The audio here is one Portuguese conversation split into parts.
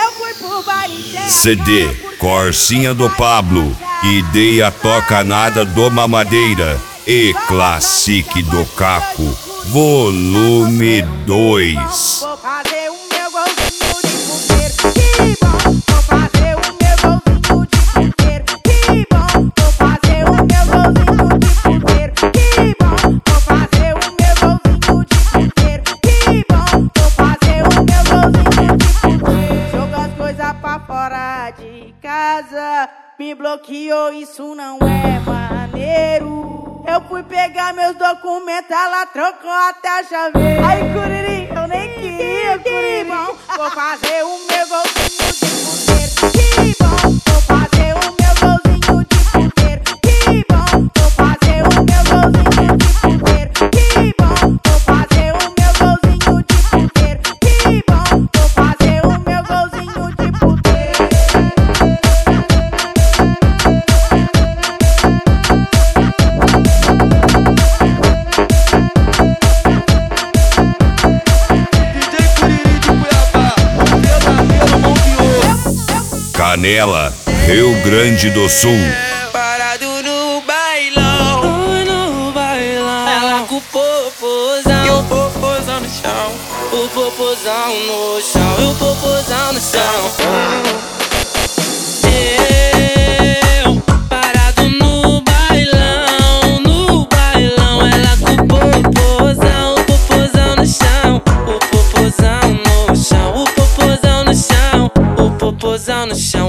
Eu fui pro baile cheia. CD Corsinha do Pablo, Ideia Toca Nada do Mamadeira e Classic do Caco, volume 2. Vou fazer o meu golzinho de puteiro, que bom. Vou fazer o meu golzinho de puteiro, que bom. Vou fazer o meu golzinho de puteiro, que bom. Vou fazer o meu golzinho de puteiro, que bom. Vou fazer o meu golzinho de puteiro. Joga as coisas pra fora de casa, me bloqueou, isso não é maneiro. Eu fui pegar meus documentos, ela trocou até a chaveira. Ai, Curirim, eu nem queria, Curirim. Vou fazer o meu golzinho de puteiro, que bom. Vou fazer o meu golzinho de puteiro, que bom. Vou fazer o meu golzinho de puteiro, que bom. Vou fazer o meu golzinho de puteiro, que bom. Vou fazer o meu golzinho de puteiro. Canela, Rio Grande do Sul. Parado no bailão, no bailão. Ela com o popozão, e o popozão no chão, o popozão no chão, e o popozão no chão. Eu, parado no bailão, ela com o popozão no chão, o popozão no chão, o popozão no chão, o popozão no chão.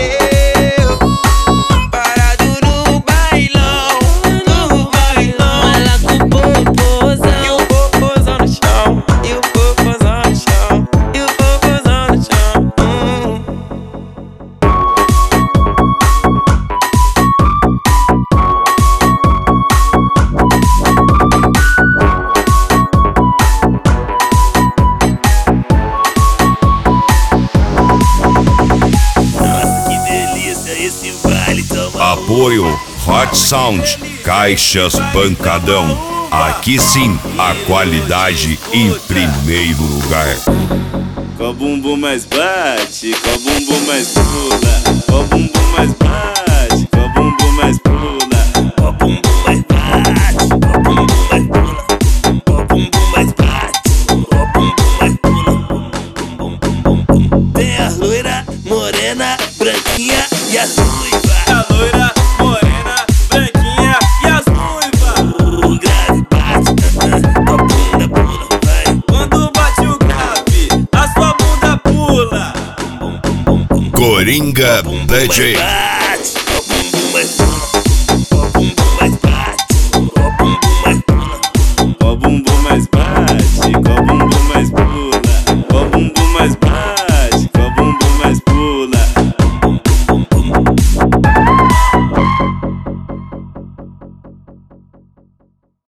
Apoio Hot Sound, Caixas Pancadão. Aqui sim, a qualidade em primeiro lugar. Com o bumbum mais bate, com o bumbum mais pula, com o bumbum mais bate, com o bumbum mais pula, com o bumbum mais bate, com o bumbum mais pula, com o bumbum mais bate, com o bumbum mais pula, bum bum bum bum. Tem a loira, morena, branquinha e as ruivas. A loira, morena, branquinha e as ruivas. O grave bate, a bunda pula, vai. Quando bate o grave, a sua bunda pula. Coringa DJ. Bate, o bumbum mais pula.